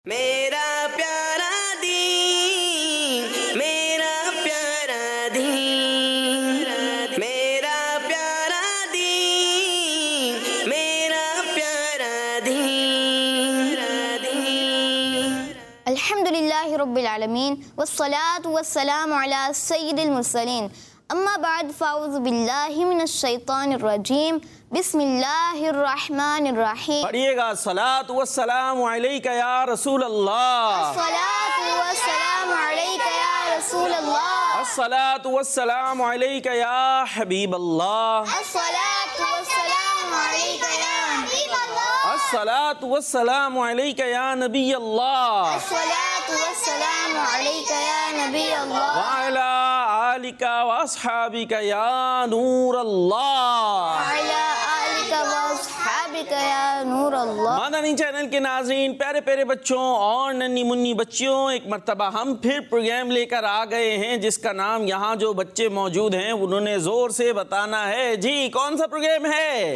मेरा प्यारा दीन, मेरा प्यारा दीन, मेरा प्यारा दीन, मेरा प्यारा दीन। अल्हम्दुलिल्लाहि रब्बिल आलमीन वस्सलातु वस्सलामु अला सय्यिदिल मुरसलीन अम्मा बाद फ़ाऊज़ु बिल्लाहि मिनश शैतानिर रजीम बिस्मिल्लाहिर रहमानिर रहीम। पढ़िएगा सलातु वस्सलामु अलैका या रसूल अल्लाह, अस्सलातु वस्सलामु अलैका या रसूल अल्लाह, अस्सलातु वस्सलामु अलैका या हबीब अल्लाह, अस्सलातु वस्सलामु अलैका या हबीब अल्लाह, अस्सलातु वस्सलामु अलैका या नबी अल्लाह, अस्सलातु वस्सलामु अलैका या नबी अल्लाह, व अला आलिका व अस्हाबिका या नूर अल्लाह, अला आलिका व अस्हाबिका या नूर अल्लाह। मदनी चैनल के नाज़रीन, प्यारे प्यारे बच्चों और नन्ही मुन्नी बच्चियों, एक मर्तबा हम फिर प्रोग्राम लेकर आ गए हैं जिसका नाम यहाँ जो बच्चे मौजूद हैं उन्होंने ज़ोर से बताना है। जी कौन सा प्रोग्राम है?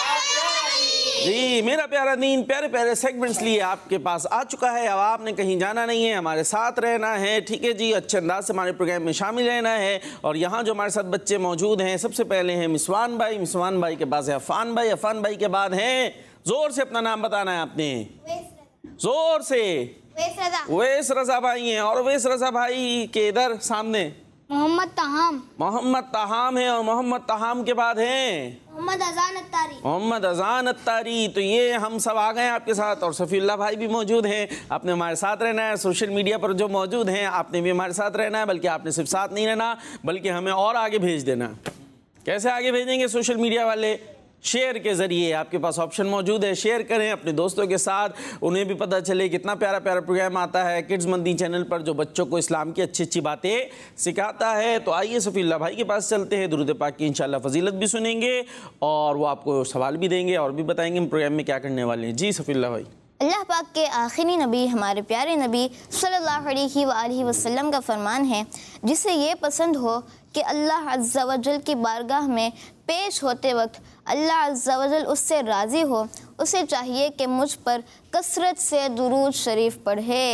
जी मेरा प्यारा दीन। प्यारे प्यारे सेगमेंट्स लिए आपके पास आ चुका है। अब आपने कहीं जाना नहीं है, हमारे साथ रहना है, ठीक है जी। अच्छे अंदाज से हमारे प्रोग्राम में शामिल रहना है। और यहाँ जो हमारे साथ बच्चे मौजूद हैं, सबसे पहले हैं मिसवान भाई, मिसवान भाई के बाद है अफान भाई, अफान भाई के बाद हैं, जोर से अपना नाम बताना है आपने, जोर से। उवैस रजा भाई हैं। और उवैस रजा भाई के इधर सामने मोहम्मद तहाम, मोहम्मद तहाम है। और मोहम्मद तहाम के बाद हैं मोहम्मद अजान अत्तारी, मोहम्मद अजान अत्तारी। तो ये हम सब आ गए आपके साथ। और सफ़ीउल्लाह भाई भी मौजूद हैं। आपने हमारे साथ रहना है। सोशल मीडिया पर जो मौजूद हैं आपने भी हमारे साथ रहना है। बल्कि आपने सिर्फ साथ नहीं रहना बल्कि हमें और आगे भेज देना। कैसे आगे भेजेंगे? सोशल मीडिया वाले शेयर के ज़रिए आपके पास ऑप्शन मौजूद है। शेयर करें अपने दोस्तों के साथ, उन्हें भी पता चले कितना प्यारा प्यारा प्रोग्राम आता है किड्स मंदी चैनल पर जो बच्चों को इस्लाम की अच्छी अच्छी बातें सिखाता है। तो आइए सफ़ीउल्लाह भाई के पास चलते हैं। दुरूद पाक की इंशाल्लाह फजीलत भी सुनेंगे और वो आपको सवाल भी देंगे और भी बताएंगे हम प्रोग्राम में क्या करने वाले हैं। जी सफ़ीउल्लाह भाई। अल्लाह पाक के आखिरी नबी हमारे प्यारे नबी सल्लल्लाहु अलैहि वसल्लम का फरमान है, जिसे ये पसंद हो कि अल्लाह अज़्ज़ा वजल की बारगाह में पेश होते वक्त अल्लाह अज़्ज़ा वजल उससे राज़ी हो, उसे चाहिए कि मुझ पर कसरत से दुरूद शरीफ पढ़े।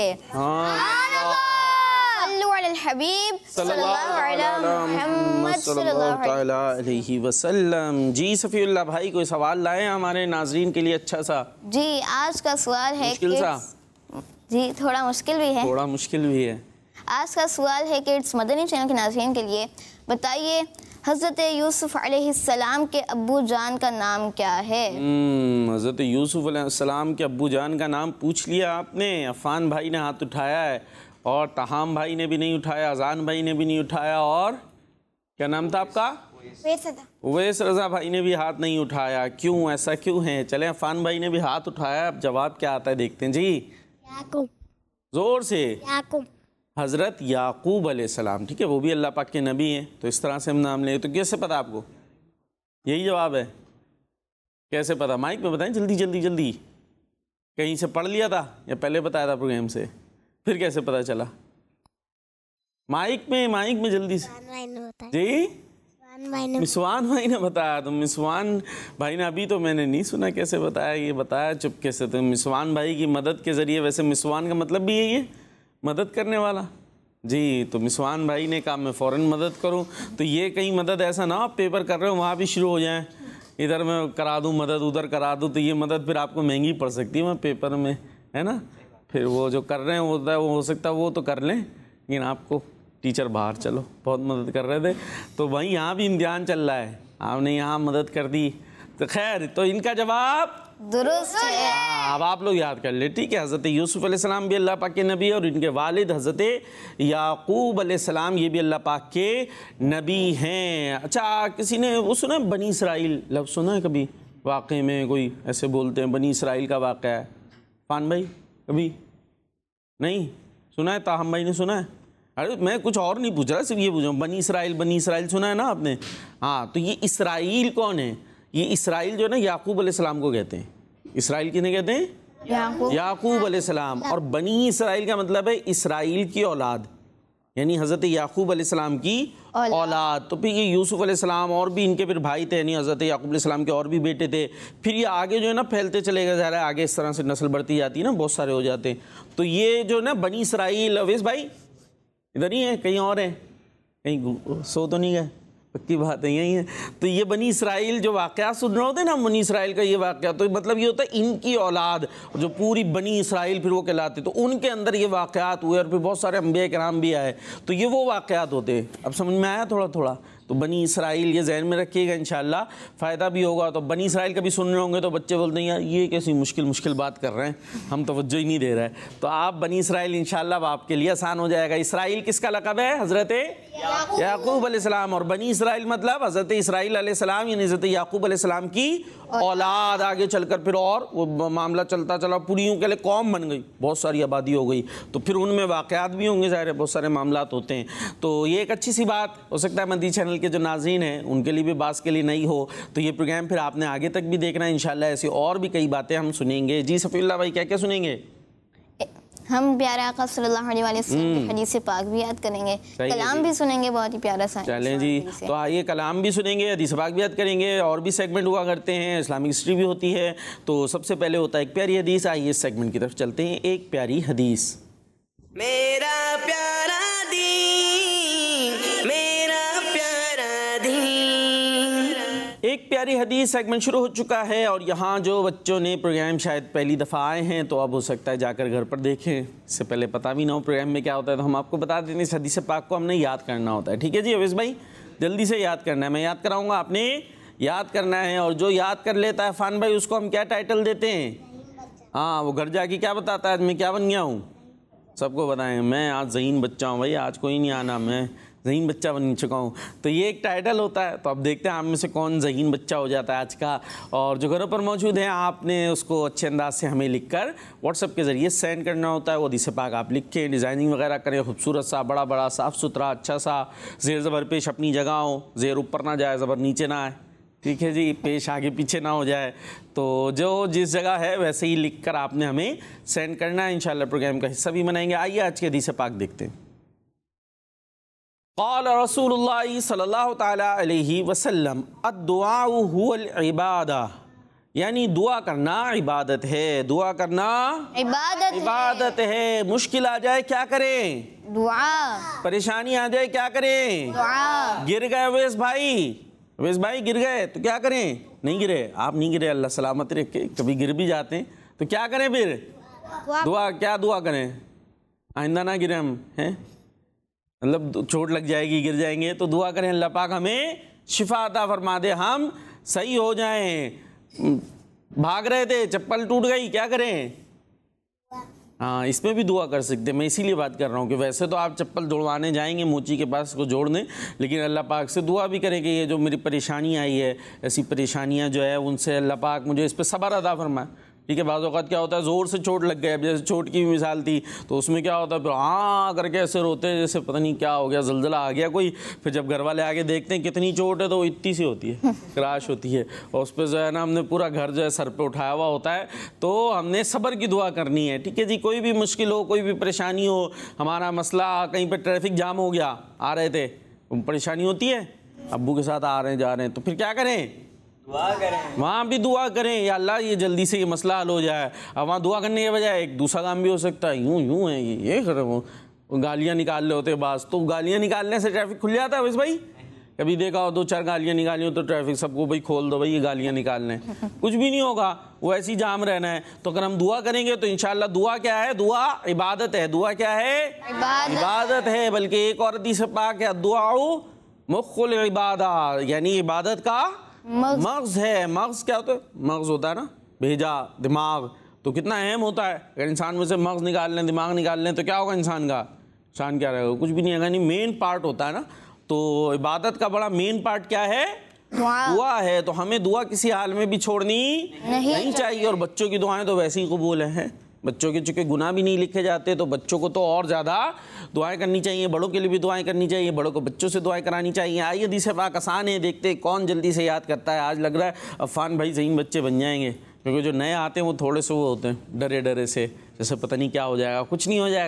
हबीब सल्लल्लाहु अलैहि वसल्लम। जी सफ़ीउल्लाह भाई कोई सवाल लाए हमारे नाज़रीन के लिए अच्छा सा? जी आज का सवाल है मुश्किल सा? जी थोड़ा मुश्किल भी है, थोड़ा मुश्किल भी है। आज का सवाल है किड्स मदनी चैनल के नाज़रीन के लिए। बताइए हज़रत यूसुफ़ अलैहिस्सलाम के अब्बू जान का नाम क्या है? हज़रत यूसुफ़ अलैहिस्सलाम के अब्बू जान का नाम पूछ लिया आपने। अफ़ान भाई ने हाथ उठाया है और तहाम भाई ने भी नहीं उठाया, अजान भाई ने भी नहीं उठाया। और क्या नाम था आपका? उवैस रज़ा भाई ने भी हाथ नहीं उठाया। क्यों, ऐसा क्यों है? चले अफ़ान भाई ने भी हाथ उठाया। अब जवाब क्या आता है देखते हैं जी। याकूब। ज़ोर से। याकूब। हज़रत याकूब अलैहिस्सलाम, ठीक है, वो भी अल्लाह पाक के नबी हैं। तो इस तरह से हम नाम लें। तो कैसे पता आपको? यही जवाब है। कैसे पता? माइक में बताएं जल्दी जल्दी जल्दी। कहीं से पढ़ लिया था या पहले बताया था प्रोग्राम से? फिर कैसे पता चला? माइक में जल्दी से जी। मिसवान भाई ने बताया। तो मिसवान भाई ने अभी तो मैंने नहीं सुना कैसे बताया, ये बताया चुपके से। तो मिसवान भाई की मदद के ज़रिए, वैसे मिसवान का मतलब भी यही है, मदद करने वाला। जी तो मिसवान भाई ने कहा मैं फ़ौरन मदद करूं। तो ये कहीं मदद ऐसा ना आप पेपर कर रहे हो वहाँ भी शुरू हो जाए, इधर मैं करा दूं मदद उधर करा दूं, तो ये मदद फिर आपको महंगी पड़ सकती है वहाँ पेपर में, है ना। फिर वो जो कर रहे हैं वो हो सकता है वो तो कर लें, लेकिन आपको टीचर बाहर चलो बहुत मदद कर रहे थे, तो वहीं यहाँ भी इम्तिहान चल रहा है, आपने यहाँ मदद कर दी। तो खैर, तो इनका जवाब दुरुस्त है। अब आप लोग याद कर ले, ठीक है। हज़रत यूसुफ़ अलैहिस्सलाम भी अल्लाह पाक के नबी और इनके वालिद हज़रत याकूब अलैहिस्सलाम ये भी अल्लाह पाक के नबी हैं। अच्छा, किसी ने वो सुना है बनी इसराइल लफ्ज़ सुना है कभी? वाक़े में कोई ऐसे बोलते हैं बनी इसराइल का वाक़ा है। फ़ान भाई कभी नहीं सुना है? ताहम भाई ने सुना है? अरे मैं कुछ और नहीं पूछ रहा, सिर्फ ये पूछ रहा हूँ। बनी इसराइल सुना है ना आपने? हाँ, तो ये इसराइल कौन है? ये इसराइल जो है ना याकूब अलैहिस्सलाम को कहते हैं। इसराइल किन्हें कहते हैं? याकूब अलैहिस्सलाम। और बनी इसराइल का मतलब है इसराइल की औलाद, यानी हज़रत याकूब अलैहिस्सलाम की औलाद। तो फिर ये यूसुफ अलैहिस्सलाम और भी इनके फिर भाई थे, यानी हज़रत याकूब अलैहिस्सलाम के और भी बेटे थे। फिर ये आगे जो है ना फैलते चले गए, ज़ाहिर है आगे इस तरह से नस्ल बढ़ती जाती है ना, बहुत सारे हो जाते हैं। तो ये जो ना बनी इसराइल, अवेश भाई इधर ही है कहीं और है, कहीं सो तो नहीं गए, पक्की बात है यही है। तो ये बनी इसराइल जो वाक़या सुन रहे होते हैं ना, बनी इसराइल का ये वाक़या, तो मतलब ये होता है इनकी औलाद जो पूरी बनी इसराइल फिर वो कहलाते, तो उनके अंदर ये वाक़यात हुए और फिर बहुत सारे अंबिया किराम भी आए, तो ये वो वाक़यात होते हैं। अब समझ में आया थोड़ा थोड़ा? तो बनी इसराइल ये जहन में रखिएगा, इंशाल्लाह फ़ायदा भी होगा। तो बनी इसराइल कभी सुन रहे होंगे तो बच्चे बोलते हैं यार ये कैसी मुश्किल बात कर रहे हैं, हम तवज्जो ही नहीं दे रहे हैं। तो आप बनी इसराइल इंशाल्लाह आपके लिए आसान हो जाएगा। इसराइल किसका लक़ब है? हज़रत याकूब अलैहिस्सलाम। और बनी इसराइल मतलब हज़रत इसराइल अलैहिस्सलाम यानी हज़रत याकूब अलैहिस्सलाम की औलाद। आगे चलकर फिर और वो मामला चलता चला, पूरी यूँ के लिए कौम बन गई, बहुत सारी आबादी हो गई, तो फिर उनमें वाक़यात भी होंगे, ज़ाहिर है बहुत सारे मामलात होते हैं। तो ये एक अच्छी सी बात हो सकता है मदनी चैनल के जो नाज़रीन हैं उनके लिए भी बास के लिए नहीं हो, तो ये प्रोग्राम फिर आपने आगे तक भी देखना है इंशाल्लाह। ऐसी और भी कई बातें हम सुनेंगे। जी सफ़ीउल्लाह भाई क्या क्या सुनेंगे? हम प्यारे आका सल्लल्लाहु अलैहि वसल्लम की हदीस पाक भी याद करेंगे, कलाम भी सुनेंगे, बहुत ही प्यारा सा। चलें जी, तो आइए कलाम भी सुनेंगे, हदीस पाक भी याद करेंगे, और भी सेगमेंट हुआ करते हैं, इस्लामिक हिस्ट्री भी होती है। तो सबसे पहले होता है एक प्यारी हदीस। आइए इस सेगमेंट की तरफ चलते हैं। एक प्यारी हदीस। मेरा प्यारा दीन, मेरा प्यारा दीन। एक प्यारी हदीस सेगमेंट शुरू हो चुका है, और यहाँ जो बच्चों ने प्रोग्राम शायद पहली दफ़ा आए हैं तो अब हो सकता है जाकर घर पर देखें, इससे पहले पता भी ना हो प्रोग्राम में क्या होता है, तो हम आपको बता देते हैं इस हदीस पाक को हमने याद करना होता है। ठीक है जी अवेश भाई, जल्दी से याद करना है, मैं याद कराऊँगा, आपने याद करना है। और जो याद कर लेता है फ़ान भाई, उसको हम क्या टाइटल देते हैं? हाँ, वो घर जाके क्या बताता है आज मैं क्या बन गया हूँ, सबको बताएं मैं आज ज़हीन बच्चा हूँ भाई, आज कोई नहीं आना, मैं ज़हीन बच्चा बन चुका हूँ। तो ये एक टाइटल होता है। तो अब देखते हैं आप में से कौन ज़हीन बच्चा हो जाता है आज का। और जो घरों पर मौजूद हैं आपने उसको अच्छे अंदाज से हमें लिखकर व्हाट्सएप के ज़रिए सेंड करना होता है। वो हदीस पाक आप लिखें, डिज़ाइनिंग वगैरह करें, खूबसूरत सा, बड़ा बड़ा, साफ़ सुथरा, अच्छा सा, ज़ेर ज़बर पेश अपनी जगह हो, ज़ेर ऊपर ना जाए, ज़बर नीचे ना आए, ठीक है जी, पेश आगे पीछे ना हो जाए। तो जो जिस जगह है वैसे ही लिखकर आपने हमें सेंड करना है, इंशाल्लाह प्रोग्राम का हिस्सा भी बनाएंगे। आइए आज के हदीस पाक देखते हैं। क़ाल रसूलुल्लाह सल्लल्लाहु तआला अलैहि वसल्लम अद्दुआउ हुवल इबादा, यानी दुआ करना इबादत है। दुआ करना इबादत है। मुश्किल आ जाए क्या करें? दुआ। परेशानी आ जाए क्या करें? दुआ। गिर गए अवेश भाई गिर गए तो क्या करें? नहीं गिरे, आप नहीं गिरे, अल्लाह सलामत रखे, कभी गिर भी जाते हैं तो क्या करें फिर? दुआ। क्या दुआ करें? आइंदा ना गिरे हम, हैं, मतलब चोट लग जाएगी, गिर जाएंगे, तो दुआ करें अल्लाह पाक हमें शिफा अता फरमा दे, हम सही हो जाएं। भाग रहे थे, चप्पल टूट गई, क्या करें? हाँ, इसमें भी दुआ कर सकते हैं। मैं इसीलिए बात कर रहा हूँ कि वैसे तो आप चप्पल जोड़वाने जाएंगे मोची के पास को जोड़ने, लेकिन अल्लाह पाक से दुआ भी करें कि ये जो मेरी परेशानी आई है, ऐसी परेशानियाँ जो है उनसे अल्लाह पाक मुझे इस पर सब्र अता फरमाए। ठीक है, बाज़ औक़ात क्या होता है ज़ोर से चोट लग गया, जैसे चोट की मिसाल थी, तो उसमें क्या होता है फिर हाँ करके ऐसे रोते हैं जैसे पता नहीं क्या हो गया, ज़लज़ला आ गया कोई। फिर जब घर वाले आके देखते हैं कितनी चोट है तो वो इतनी सी होती है, क्रैश होती है, और उस पर जो है ना हमने पूरा घर जो है सर पे उठाया हुआ होता है। तो हमने सब्र की दुआ करनी है। ठीक है जी, कोई भी मुश्किल हो, कोई भी परेशानी हो, हमारा मसला कहीं पर ट्रैफिक जाम हो गया, आ रहे थे, परेशानी होती है, अब्बू के साथ आ रहे हैं जा रहे हैं, तो फिर क्या करें? दुआ करें। वहाँ भी दुआ करें, या अल्लाह ये जल्दी से ये मसला हल हो जाए। अब वहाँ दुआ करने के बजाय एक दूसरा काम भी हो सकता है, यूं है ये करे, वो गालियाँ निकाल रहे होते बास, तो गालियाँ निकालने से ट्रैफिक खुल जाता है। बस भाई कभी देखा हो 2-4 गालियाँ निकाली हो तो ट्रैफिक सबको भाई खोल दो भाई ये गालियाँ निकालने, कुछ भी नहीं होगा, वो ऐसी जाम रहना है। तो अगर हम दुआ करेंगे तो इंशाल्लाह दुआ क्या है? दुआ इबादत है। दुआ क्या है? इबादत है। बल्कि एक और हदीस पाक है, दुआउ मुख्खुल इबादा, यानी इबादत का मग़ज़ है। मग़ज़ क्या होता है? मग़ज़ होता है ना भेजा, दिमाग, तो कितना अहम होता है। अगर इंसान में से मग़ज़ निकाल लें, दिमाग निकाल लें तो क्या होगा इंसान का? इंसान क्या रहेगा? कुछ भी नहीं होगा। यानी मेन पार्ट होता है ना, तो इबादत का बड़ा मेन पार्ट क्या है? दुआ है। तो हमें दुआ किसी हाल में भी छोड़नी नहीं चाहिए। और बच्चों की दुआएं तो वैसे ही कबूल हैं। बच्चों के चूँकि गुनाह भी नहीं लिखे जाते तो बच्चों को तो और ज़्यादा दुआएं करनी चाहिए, बड़ों के लिए भी दुआएं करनी चाहिए, बड़ों को बच्चों से दुआएं करानी चाहिए। आइए हदीस पाक आसान है, देखते हैं कौन जल्दी से याद करता है। आज लग रहा है अफ़ान भाई ज़हीन बच्चे बन जाएंगे, क्योंकि जो नए आते हैं वो थोड़े से वो होते हैं डरे डरे से, जैसे पता नहीं क्या हो जाएगा। कुछ नहीं हो जाएगा,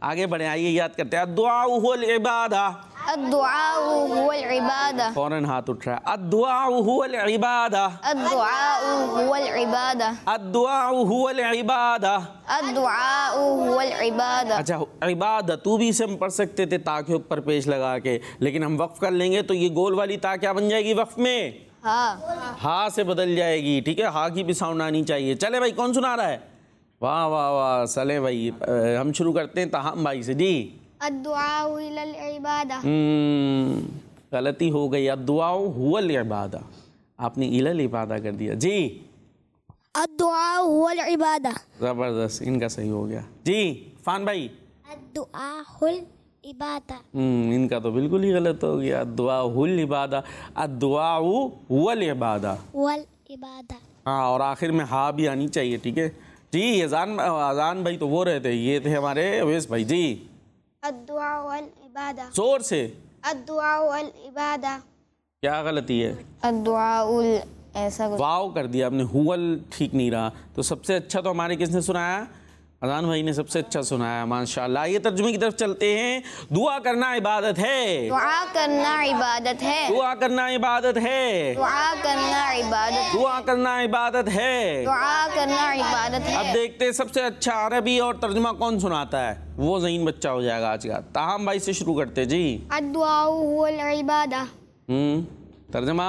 आगे बढ़े, आइए याद करते हैं। अद्दुआ हुवल इबादा, अद्दुआ हुवल इबादा, फौरन हाथ उठ रहा है। अद्दुआ हुवल इबादा, अद्दुआ हुवल इबादा, अद्दुआ हुवल इबादा। अद्दुआ हुवल इबादा। अच्छा, इबादत तू भी इसे हम पढ़ सकते थे ता के ऊपर पेश लगा के, लेकिन हम वक्फ कर लेंगे तो ये गोल वाली ता क्या बन जाएगी वक्फ में? हा से बदल जाएगी, ठीक है। हा की भी साउंड आनी चाहिए। चले भाई, कौन सुना रहा है? वाह वाह वाह, चले भाई हम शुरू करते हैं तहाम भाई से। जी, अद्दुआ इलल इबादा। गलती हो गई, अद्दुआ हुवल इबादा, आपने इलल इबादा कर दिया। जी, अद्दुआ हुवल इबादा। जबरदस्त, इनका सही हो गया। जी फान भाई, अद्दुआ हुल इबादा। इनका तो बिल्कुल ही गलत हो गया। अद्दुआ हुल इबादा, अद्दुआ हुवल इबादा, वल इबादा। हाँ, और आखिर में हा भी आनी चाहिए, ठीक है जी। अजान भाई तो वो रहते, ये थे हमारे अवैस भाई। जी, अद्दुआ वल इबादा। जोर से, अद्दुआ वल इबादा। क्या गलती है? अद्दुआ उल ऐसा कुछ। वाव कर दिया आपने, हुवल ठीक नहीं रहा। तो सबसे अच्छा तो हमारे किसने सुनाया? अजान भाई ने सबसे अच्छा सुनाया, माशाल्लाह। ये तर्जुमे की तरफ चलते हैं। दुआ करना इबादत है, दुआ करना इबादत है, दुआ करना इबादत है, दुआ करना इबादत, दुआ करना इबादत है। दुआ करना इबादत अब है। देखते हैं सबसे अच्छा अरबी और तर्जुमा कौन सुनाता है, वो ज़हीन बच्चा हो जाएगा आज का। ताहम भाई से शुरू करते जी। अद्दुआ हुवल इबादा। तर्जुमा,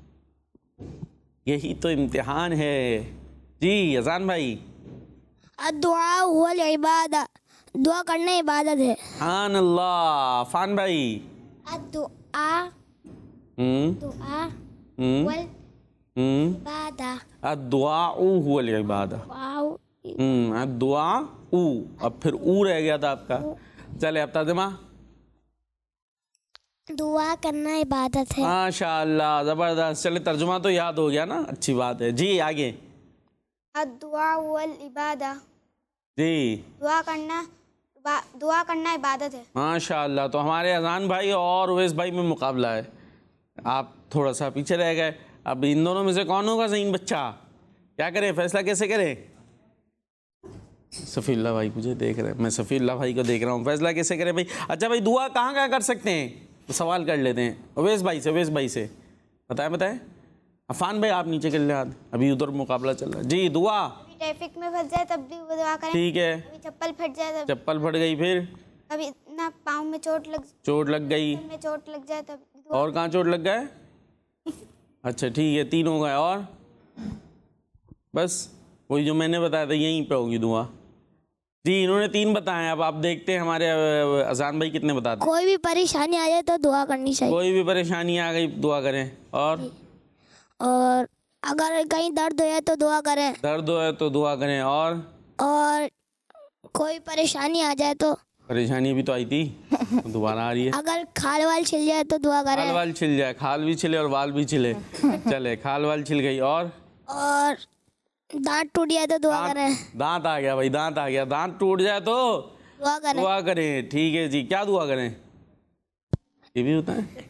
यही तो इम्तिहान है जी। अजान भाई, अद्दुआ हुवल इबादा। दुआ करना इबादत है। सुभान अल्लाह। फान भाई, अद्दुआ दुआ हम्म वल इबादा। अद्दुआ हुवल इबादा। अद्दुआ ऊ, अब फिर ऊ रह गया था आपका। चले अब तर्जुमा। दुआ करना इबादत है। माशाअल्लाह, जबरदस्त। चले तर्जुमा तो याद हो गया ना, अच्छी बात है जी। आगे, अद्दुआ वल इबादा। जी, दुआ करना इबादत है। माशाअल्लाह। तो हमारे अजान भाई और उवैस भाई में मुकाबला है, आप थोड़ा सा पीछे रह गए। अब इन दोनों में से कौन होगा ज़हीन बच्चा? क्या करें, फैसला कैसे करें? सफ़ीउल्लाह भाई मुझे देख रहे हैं, मैं सफ़ीउल्लाह भाई को देख रहा हूँ। फैसला कैसे करें भाई? अच्छा भाई, दुआ कहाँ कहाँ कर सकते हैं? तो सवाल कर लेते हैं उवैस भाई से। उवैस भाई से बताएं। अफान भाई आप नीचे कर ले हाथ, अभी उधर मुकाबला चल रहा है जी। दुआ, ट्रैफिक में फंस जाए तब भी दुआ करें, ठीक है। कभी चप्पल फट जाए तब, चप्पल फट गई, फिर कभी ना पाँव में चोट लग गई, में चोट लग जाए तब। और कहाँ चोट लग गए? अच्छा ठीक है, 3 हो गए। और बस वही जो मैंने बताया था, यहीं पे होगी दुआ जी। इन्होंने 3 बताए, अब आप देखते हैं हमारे अजान भाई कितने बताते हैं। कोई भी परेशानी आ जाए तो दुआ करनी चाहिए। कोई भी परेशानी आ गई दुआ करें, और अगर कहीं दर्द हो तो दुआ करें, दर्द हो तो दुआ करें, और कोई परेशानी आ जाए तो, परेशानी भी तो आई थी दोबारा आ रही है। अगर खाल वाल छिल जाए तो दुआ करें। खाल वाल छिल जाए, खाल भी छिले और वाल भी छिले। चले, खाल वाल छिल गई, और दांत टूट जाए तो दुआ करें। दांत आ गया भाई, दांत आ गया। दांत टूट जाए तो दुआ करें, ठीक है जी। क्या दुआ करें? ये भी होता है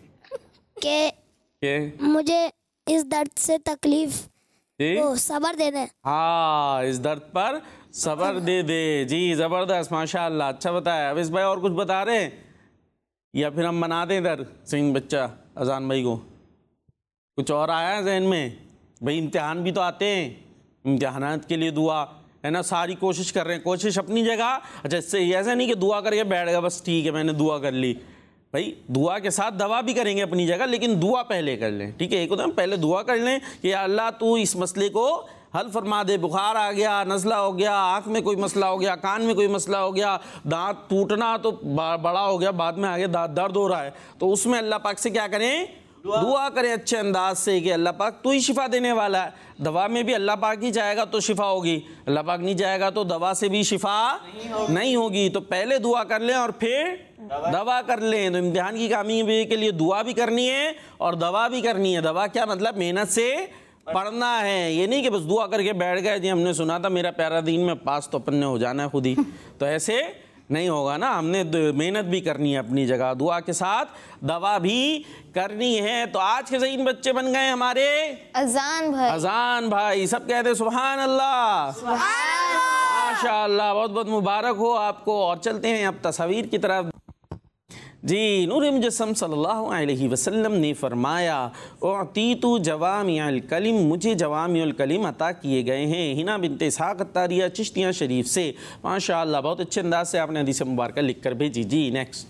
कि मुझे इस दर्द से तकलीफ तो सब्र दे दे। हाँ, इस दर्द पर सब्र दे दे जी। जबरदस्त, माशाअल्लाह, अच्छा बताया। अब इस भाई और कुछ बता रहे हैं या फिर हम बना दें इधर सिंह बच्चा अजान भाई को? कुछ और आया है जहन में? भाई इम्तिहान भी तो आते हैं, इम्तिहानात के लिए दुआ है ना, सारी कोशिश कर रहे हैं, कोशिश अपनी जगह। अच्छा, इससे ऐसा नहीं कि दुआ करके बैठ गया बस, ठीक है मैंने दुआ कर ली। भाई दुआ के साथ दवा भी करेंगे अपनी जगह, लेकिन दुआ पहले कर लें, ठीक है। एक होता है पहले दुआ कर लें कि अल्लाह तू इस मसले को हल फरमा दे। बुखार आ गया, नज़ला हो गया, आँख में कोई मसला हो गया, कान में कोई मसला हो गया, दांत टूटना तो बड़ा हो गया, बाद में आगे दर्द हो रहा है, तो उसमें अल्लाह पाक से क्या करें? दुआ करें अच्छे अंदाज से कि अल्लाह पाक तू ही शिफा देने वाला है। दवा में भी अल्लाह पाक ही जाएगा तो शिफा होगी, अल्लाह पाक नहीं जाएगा तो दवा से भी शिफा नहीं होगी। तो पहले दुआ कर लें और फिर दवा कर लें। तो इम्तिहान की कामयाबी के लिए दुआ भी करनी है और दवा भी करनी है। दवा क्या मतलब? मेहनत से पढ़ना है, ये नहीं कि बस दुआ करके बैठ गए जी हमने सुना था मेरा प्यारा दीन में पास तो अपन ने हो जाना है खुद ही, तो ऐसे नहीं होगा ना। हमने मेहनत भी करनी है अपनी जगह, दुआ के साथ दवा भी करनी है। तो आज के ज़हीन बच्चे बन गए हमारे अजान भाई। अजान भाई। सब कहते सुभान अल्लाह, माशाअल्लाह, बहुत बहुत मुबारक हो आपको। और चलते हैं अब तस्वीर की तरफ। जी, नूर मुजस्सम सल्लल्लाहु अलैहि वसल्लम ने फरमाया, उअतीतु जवामिअल कलिम, मुझे जवामिअल कलिम अता किए गए हैं। हिना बिनते इसहाक़ अत्तारिया चिश्तिया शरीफ से। माशाअल्लाह, बहुत अच्छे अंदाज से आपने हदीस मुबारक लिख कर भेजी। जी नेक्स्ट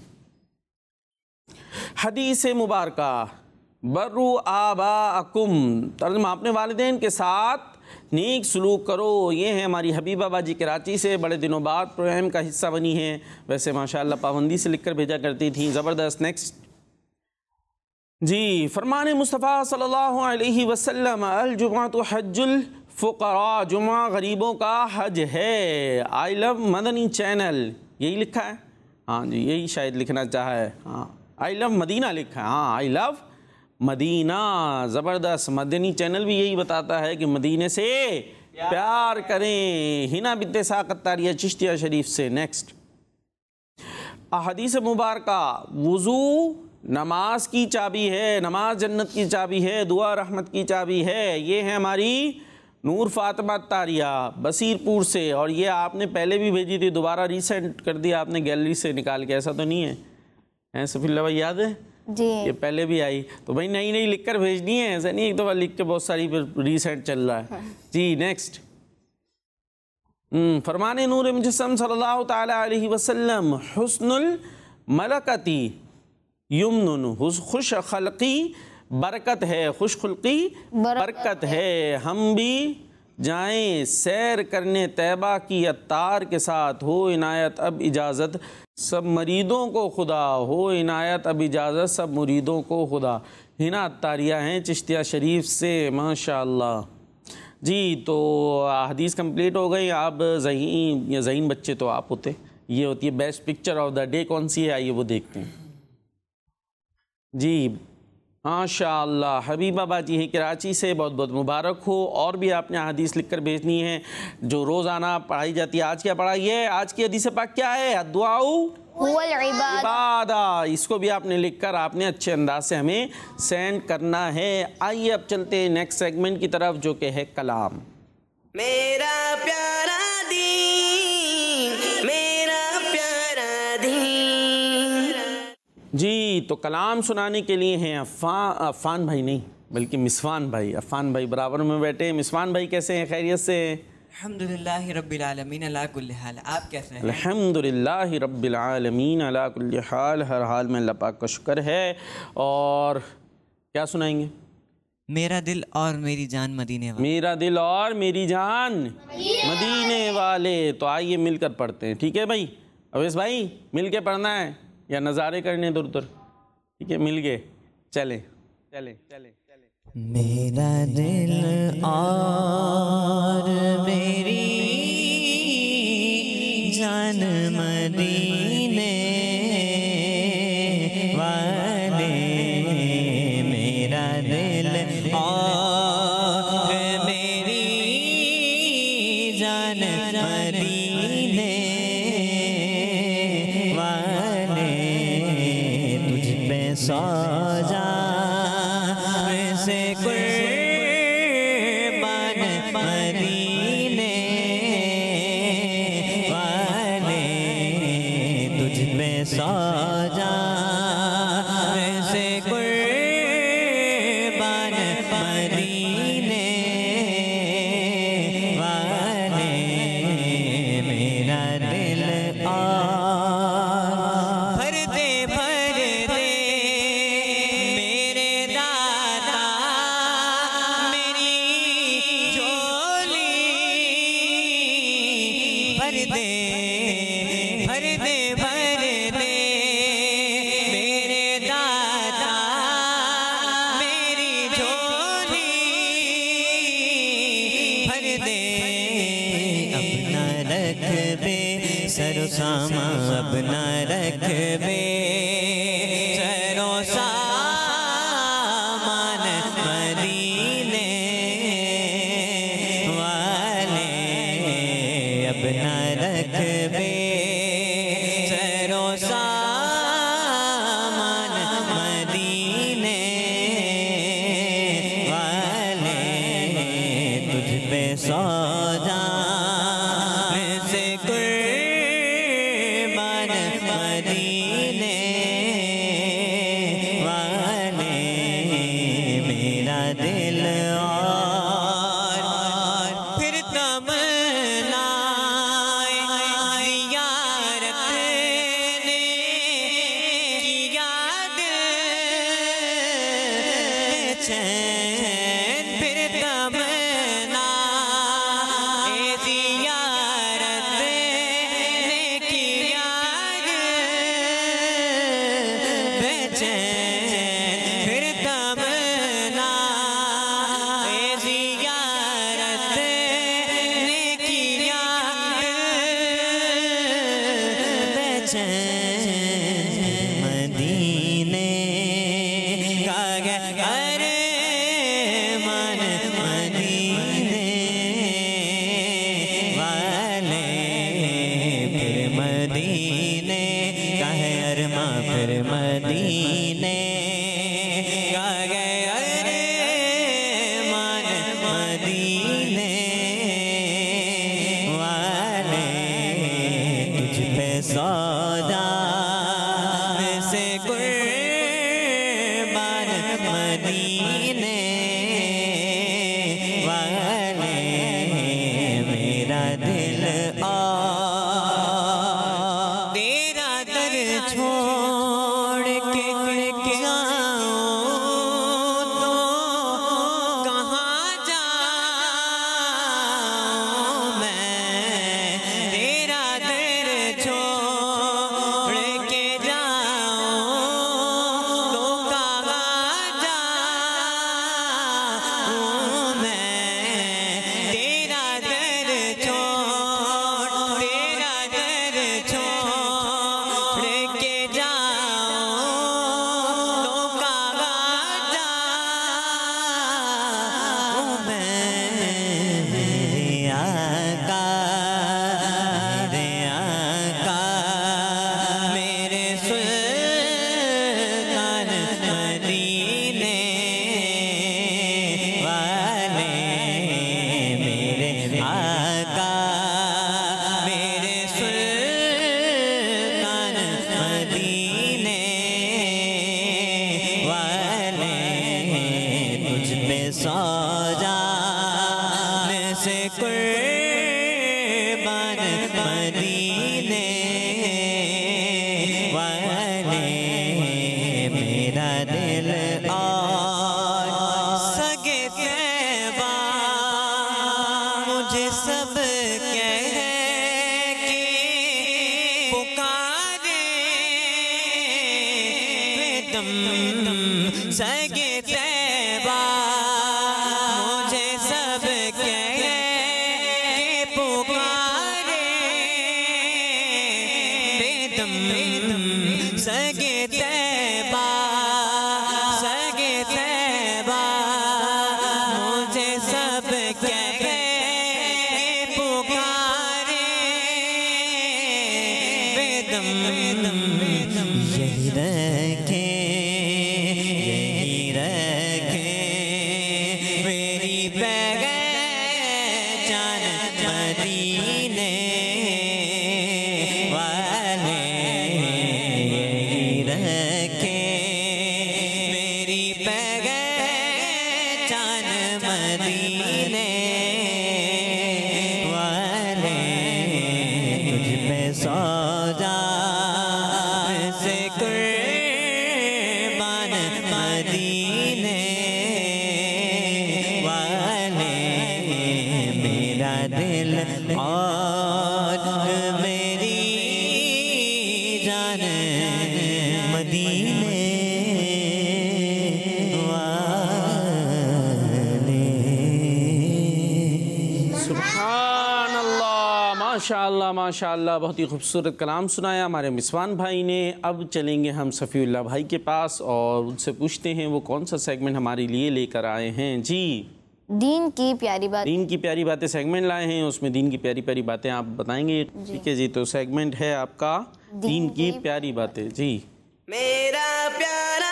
हदीस मुबारक, बर्रु आबाअकुम, तर्जुमा, अपने वालिदैन के साथ नेक सलूक करो। ये हैं हमारी हबीबा बाजी कराची से, बड़े दिनों बाद प्रोग्राम का हिस्सा बनी है। वैसे माशाअल्लाह पाबंदी से लिखकर भेजा करती थी, ज़बरदस्त। नेक्स्ट जी, फरमान मुस्तफ़ा सल्लल्लाहु अलैहि वसल्लम, अल जुमातु हज्जुल फ़ुक़रा, जुमा गरीबों का हज है। आई लव मदनी चैनल, यही लिखा है? हाँ जी, यही शायद लिखना चाहा है। हाँ, आई लव मदीना लिखा है। हाँ, आई लव मदीना, ज़बरदस्त। मदनी चैनल भी यही बताता है कि मदीने से प्यार करें। हिना बिनते इसहाक़ अत्तारिया चिश्तिया शरीफ से। नेक्स्ट हदीस मुबारक, वुज़ू नमाज की चाबी है, नमाज जन्नत की चाबी है, दुआ रहमत की चाबी है। ये है हमारी नूर फ़ातिमा अत्तारिया बसीरपुर से, और ये आपने पहले भी भेजी थी, दोबारा रीसेंट कर दिया आपने गैलरी से निकाल के, ऐसा तो नहीं है? सफ़ील्ला भाई याद है जी, ये पहले भी आई तो भाई नई नई लिख कर भेजनी है, ऐसा नहीं एक दफ़ा लिख के बहुत सारी रीसेंट चल रहा है। जी नेक्स्ट फरमाने नूर मुजस्सम सल्लल्लाहु ताला अलैहि वसल्लम, हुस्नुल मलकती युमनुन, खुश खल्क़ी बरकत है, खुश खुल्क़ी बरकत है। हम भी जाएं सैर करने तैबा की अत्तार के साथ, हो इनायत अब इजाज़त सब मरीदों को खुदा, हो इनायत अब इजाज़त सब मुरीदों को खुदा। हिना अत्तारिया हैं चिश्तिया शरीफ से। माशाअल्लाह जी, तो हदीस कंप्लीट हो गई। आप ज़हीन या ज़हीन बच्चे तो आप होते। ये होती है best picture of the day, कौन सी है आइए वो देखते हैं। जी माशाअल्लाह, हबीबा बाजी है कराची से, बहुत बहुत मुबारक हो। और भी आपने हदीस लिखकर भेजनी है जो रोज़ाना पढ़ाई जाती है। आज क्या पढ़ाई है? आज की हदीस पाक क्या है? अद्दुआउ हुवल इबादा। इसको भी आपने लिखकर आपने अच्छे अंदाज से हमें सेंड करना है। आइए अब चलते हैं नेक्स्ट सेगमेंट की तरफ, जो कि है कलाम। मेरा प्यारा दीन, मेरा प्यारा दीन। जी, तो कलाम सुनाने के लिए हैं अफ़ान भाई, नहीं बल्कि मिसवान भाई। अफ़ान भाई बराबर में बैठे हैं। मिसवान भाई कैसे हैं? खैरियत से? अल्हम्दुलिल्लाहि रब्बिल आलमीन अला कुल्ली हाल। आप कैसे हैं? अल्हम्दुलिल्लाहि रब्बिल आलमीन अला कुल्ली हाल, हर हाल में अल्लाह पाक का शुक्र है। और क्या सुनाएंगे? मेरा दिल और मेरी जान मदीने वाले। मेरा दिल और मेरी जान मदीने वाले। तो आइए मिलकर पढ़ते हैं, ठीक है भाई? अवेश भाई मिल के पढ़ना है या नज़ारे करने दूर दूर? ठीक है, मिल के चले चले चले चले। मेरा दिल और मेरी जान मदीने वाले। मेरा दिल और मेरी जान मदीने वाले। तुझ पे सौ जा से कुर्बान मदीने वाले। तुझ पे सौ जा से कुर्बान मदीने वाले। मेरा दिल भर दे मेरे दाता मेरी झोली। भर दे मेरे दाता मेरी झोली। भर दे अपना रख बे सरो सामा, अपना रख बे सरो सामान मदीने वाले। अपना रख बे सरो सामान मदीने वाले। तुझ पे सौ जा से मदीने वाले मेरा दिल और फिर तमन्नाए ज़ियारत ने किया दिल चैन फिर तमन्नाए ज़ियारत ने किया बेचैन फिर तमन्नाए ज़ियारत ने किया बेचैन मदीने का अरे मन मदीने वाले फिर मदीने का है अरमा फिर मदीने का है अरे मन मदीने वाले तुझ पे सौदा से कुर्बान मदीने वाले मेरा दिल और तेरा दर छोड़ के जाऊं तो कहाँ जाऊं मैं तेरा दर छोड़ के जाऊं तो कहाँ जाऊं मैं तेरा दर छोड़ के जाऊं तो कहाँ जाऊं मैं मेरे आका मेरे सुल्तान मदीने वाले मेरे आका मेरे सुल्तान मदीने वाले तुझ पे सौदा से कुर्बान मदीने वाले मेरा दिल और सगे तैबा मुझे सब कह के पुकारे बेदम सगे तैबा मुझे सब कह के पुकारे बेदम सगे तैबा मुझे सब कह के पुकारे बेदम यही रखे मेरी पहचान मदीने वाले यही रखे मेरी पहचान मदीने वाले तुझ पे सौदा से कुर्बान मदीने वाले मेरा दिल और मेरी जान मदीने वाले सुभान अल्लाह माशाअल्लाह माशाअल्लाह बहुत ही खूबसूरत कलाम सुनाया हमारे मिसवान भाई ने। अब चलेंगे हम सफ़ीउल्लाह भाई के पास और उनसे पूछते हैं वो कौन सा सेगमेंट हमारे लिए लेकर आए हैं। जी दीन की प्यारी बात। दीन की प्यारी बातें सेगमेंट लाए हैं, उसमें दीन की प्यारी प्यारी बातें आप बताएंगे। ठीक है जी, तो सेगमेंट है आपका दीन की प्यारी बातें। जी मेरा प्यारा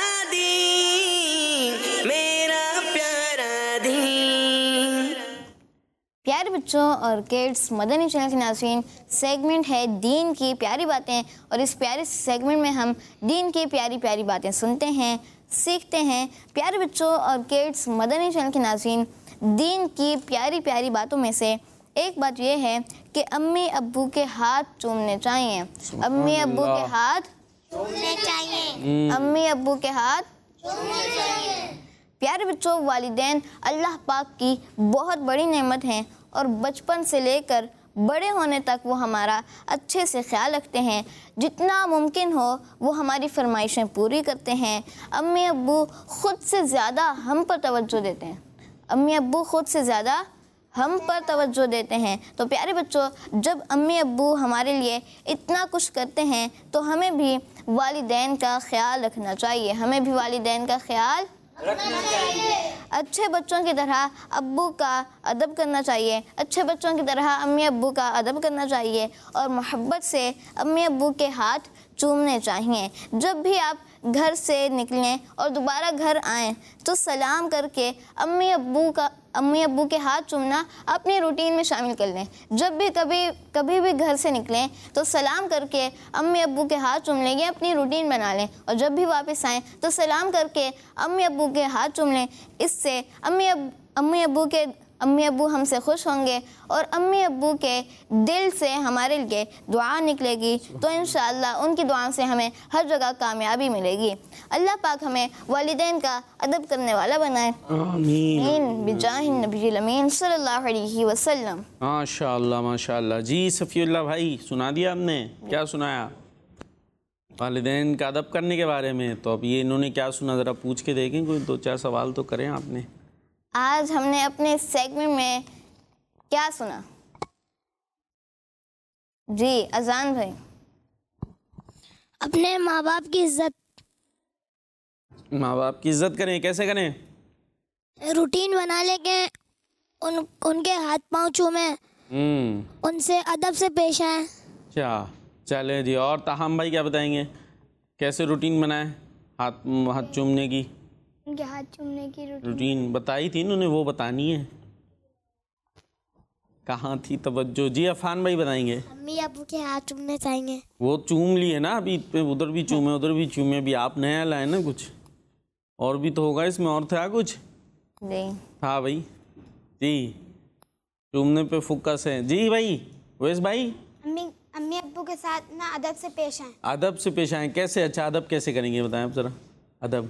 दीन, मेरा प्यारा दीन। प्यारे बच्चों और किड्स, मदनी चैनल के नाज़रीन, सेगमेंट है दीन की प्यारी बातें, और इस प्यारे सेगमेंट में हम दीन की प्यारी प्यारी बातें सुनते हैं, सीखते हैं। प्यारे बच्चों और किड्स, मदनी चैनल के नाज़रीन, दीन की प्यारी प्यारी बातों में से एक बात यह है कि अम्मी अब्बू के हाथ चूमने चाहिए। अम्मी अब्बू के हाथ चूमने चाहिए। अम्मी अब्बू के हाथ चूमने चाहिए। प्यारे बच्चों, वालिदैन अल्लाह पाक की बहुत बड़ी नेमत हैं और बचपन से लेकर बड़े होने तक वो हमारा अच्छे से ख्याल रखते हैं। जितना मुमकिन हो वो हमारी फरमाइशें पूरी करते हैं। अम्मी अब्बू ख़ुद से ज़्यादा हम पर तवज्जो देते हैं। अम्मी अब्बू ख़ुद से ज़्यादा हम पर तवज्जो देते हैं। तो प्यारे बच्चों, जब अम्मी अब्बू हमारे लिए इतना कुछ करते हैं तो हमें भी वालिदैन का ख्याल रखना चाहिए। हमें भी वालिदैन का ख्याल रखना चाहिए। अच्छे बच्चों की तरह अब्बू का अदब करना चाहिए। अच्छे बच्चों की तरह अम्मी अब्बू का अदब करना चाहिए और मोहब्बत से अम्मी अब्बू के हाथ चूमने चाहिए। जब भी आप घर से निकलें और दोबारा घर आएँ तो सलाम करके अम्मी अब्बू के हाथ चूमना अपनी रूटीन में शामिल कर लें। जब भी कभी भी घर से निकलें तो सलाम करके अम्मी अब्बू के हाथ चूम लें, ये अपनी रूटीन बना लें। और जब भी वापस आएँ तो सलाम करके अम्मी अब्बू के हाथ चूम लें। इससे अम्मी अब्बू हमसे खुश होंगे और अम्मी अब्बू के दिल से हमारे लिए दुआ निकलेगी, तो इंशाअल्लाह उनकी दुआ से हमें हर जगह कामयाबी मिलेगी। अल्लाह पाक हमें वालिदैन का अदब करने वाला बनाए। आमीन बिजाहिन नबील अमीन सल्लल्लाहु अलैहि वसल्लम। माशाअल्लाह माशाअल्लाह। जी सफ़ीउल्लाह भाई, सुना दिया आपने? क्या सुनाया? वालिदैन का अदब करने के बारे में। तो अब ये इन्होंने क्या सुना, ज़रा पूछ के देखें, कोई 2-4 सवाल तो करें आपने। आज हमने अपने सेगमेंट में क्या सुना? जी अजान भाई। अपने माँ बाप की इज्जत। माँ बाप की इज्जत करें, कैसे करें? रूटीन बना लेके उनके हाथ पांव चूमे, उनसे अदब से पेश आए। अच्छा चले जी। और ताहम भाई क्या बताएंगे, कैसे रूटीन बनाए हाथ चूमने की? उनके हाथ चूमने की रूटीन बताई थी इन्होंने, वो बतानी है। कहाँ थी तवज्जो? जी अफान भाई बताएंगे। अम्मी अब्बू के हाथ चूमने चाहिए। वो चूम लिए ना अभी, उधर भी चूमे उधर भी चूमे। अभी आप नया लाए ना, कुछ और भी तो होगा इसमें। और था कुछ? नहीं। हाँ भाई जी, चूमने पे फोकस है। जी भाई वैस भाई। अम्मी अब्बू के साथ ना अदब से पेश आए। अदब से पेश आए कैसे? अच्छा अदब कैसे करेंगे बताएं आप ज़रा। अदब,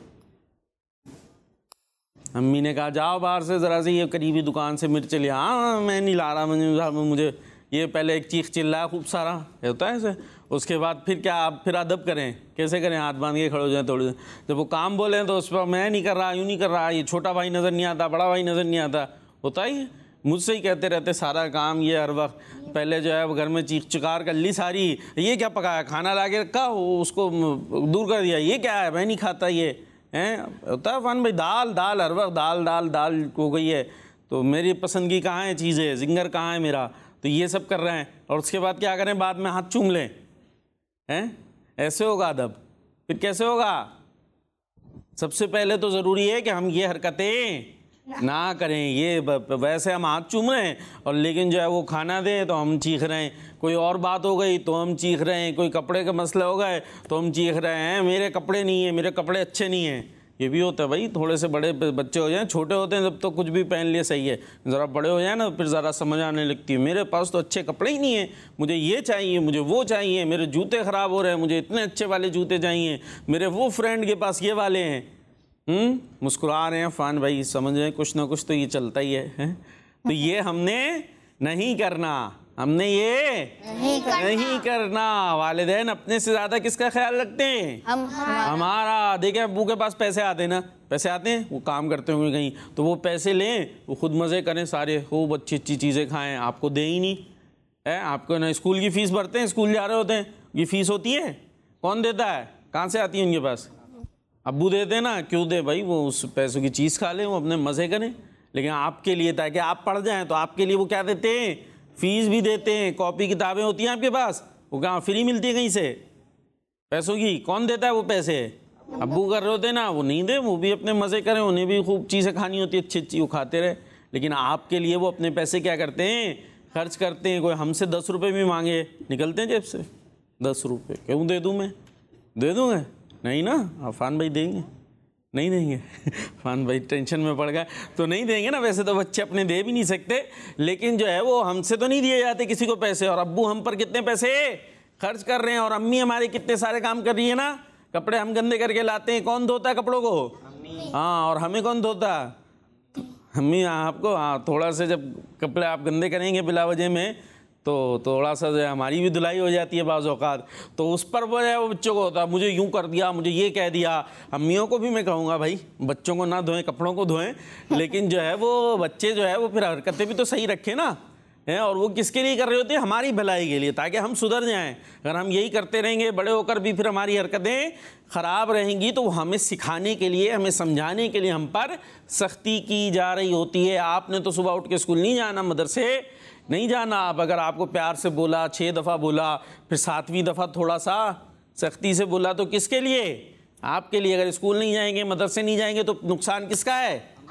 अम्मी ने कहा जाओ बाहर से ज़रा से ये करीबी दुकान से मिर्च ले। हाँ मैं नहीं ला रहा, मुझे ये पहले एक चीख चिल्लाया खूब सारा, होता है ऐसे। उसके बाद फिर क्या, आप फिर अदब करें, कैसे करें? हाथ बांध के खड़े हो जाए थोड़ी देर। जब वो काम बोले तो उस पर मैं नहीं कर रहा, यूँ नहीं कर रहा, ये छोटा भाई नज़र नहीं आता, बड़ा भाई नज़र नहीं आता, होता ही है। मुझसे ही कहते रहते सारा काम ये हर वक्त। पहले जो है वो घर में चीख चिकार कर ली सारी, ये क्या पकाया, खाना ला के रखा, उसको दूर कर दिया, ये क्या है, मैं नहीं खाता ये हैं, होता है फ़ान भाई। दाल दाल हर वक्त दाल दाल दाल हो गई है, तो मेरी पसंद की कहाँ है चीज़ें, जिंगर कहाँ है मेरा, तो ये सब कर रहे हैं। और उसके बाद क्या करें, बाद में हाथ चूम लें, हैं? ऐसे होगा अदब? फिर कैसे होगा? सबसे पहले तो ज़रूरी है कि हम ये हरकतें ना करें। ये वैसे हम हाथ चूम रहे हैं और लेकिन जो है वो खाना दें तो हम चीख रहे हैं, कोई और बात हो गई तो हम चीख रहे हैं, कोई कपड़े का मसला हो गए तो हम चीख रहे हैं मेरे कपड़े नहीं है, मेरे कपड़े अच्छे नहीं हैं। ये भी होता है भाई, थोड़े से बड़े बच्चे हो जाएं, छोटे होते हैं जब तो कुछ भी पहन लिए सही है, ज़रा बड़े हो जाए ना फिर ज़रा समझ आने लगती है, मेरे पास तो अच्छे कपड़े ही नहीं हैं, मुझे ये चाहिए, मुझे वो चाहिए, मेरे जूते ख़राब हो रहे हैं, मुझे इतने अच्छे वाले जूते चाहिए, मेरे वो फ्रेंड के पास ये वाले हैं। मुस्कुरा रहे हैं फ़ान भाई, समझ रहे हैं कुछ ना कुछ तो ये चलता ही है? तो ये हमने नहीं करना, हमने ये नहीं करना। वालिदैन अपने से ज़्यादा किसका ख्याल रखते हैं? हमारा। देखें अब्बू के पास पैसे आते हैं ना, पैसे आते हैं, वो काम करते होंगे कहीं, तो वो पैसे लें, वो खुद मज़े करें सारे, खूब अच्छी अच्छी चीज़ें खाएं, आपको दे ही नहीं है। आपको ना स्कूल की फ़ीस भरते हैं, स्कूल जा रहे होते हैं, ये फ़ीस होती है, कौन देता है, कहाँ से आती है उनके पास? अब्बू देते हैं ना, क्यों दे भाई, वो उस पैसों की चीज़ खा लें, वो अपने मज़े करें। लेकिन आपके लिए ताकि आप पढ़ जाएं तो आपके लिए वो क्या देते हैं, फ़ीस भी देते हैं, कॉपी किताबें होती हैं आपके पास, वो कहाँ फ्री मिलती है कहीं से पैसों की? कौन देता है वो पैसे? अब्बू कर रहे होते हैं ना, वो नहीं दे, वो भी अपने मज़े करें, उन्हें भी खूब चीज़ें खानी होती है अच्छी अच्छी, वो खाते रहे। लेकिन आपके लिए वो अपने पैसे क्या करते हैं, खर्च करते हैं। कोई हमसे 10 रुपये भी मांगे, निकलते हैं जेब से 10 रुपये, क्यों दे दूँ मैं, दे दूँगा नहीं ना, अफान भाई देंगे, नहीं देंगे अफान भाई टेंशन में पड़ गया तो नहीं देंगे ना। वैसे तो बच्चे अपने दे भी नहीं सकते, लेकिन जो है वो हमसे तो नहीं दिए जाते किसी को पैसे। और अब्बू हम पर कितने पैसे खर्च कर रहे हैं, और अम्मी हमारी कितने सारे काम कर रही है ना। कपड़े हम गंदे करके लाते हैं, कौन धोता है कपड़ों को, हाँ, और हमें कौन धोता, अम्मी। आपको हाँ, थोड़ा सा जब कपड़े आप गंदे करेंगे बिला वजह में तो थोड़ा सा जो है हमारी भी धुलाई हो जाती है बाज़ औक़ात, तो उस पर वो है वो बच्चों को होता है, मुझे यूँ कर दिया, मुझे ये कह दिया। अम्मियों को भी मैं कहूँगा भाई बच्चों को ना धोएं, कपड़ों को धोएं, लेकिन जो है वो बच्चे जो है वो फिर हरकतें भी तो सही रखें ना हैं। और वो किसके लिए कर रहे होते हैं, हमारी भलाई के लिए, ताकि हम सुधर जाएं। अगर हम यही करते रहेंगे बड़े होकर भी फिर हमारी हरकतें ख़राब रहेंगी, तो हमें सिखाने के लिए, हमें समझाने के लिए हम पर सख्ती की जा रही होती है। आपने तो सुबह उठ के स्कूल नहीं जाना, मदरसे नहीं जाना। आप अगर आपको प्यार से बोला, 6 दफ़ा बोला, फिर 7वीं दफ़ा थोड़ा सा सख्ती से बोला, तो किसके लिए, आपके लिए। अगर स्कूल नहीं जाएंगे, मदरसे नहीं जाएंगे तो नुकसान किसका है,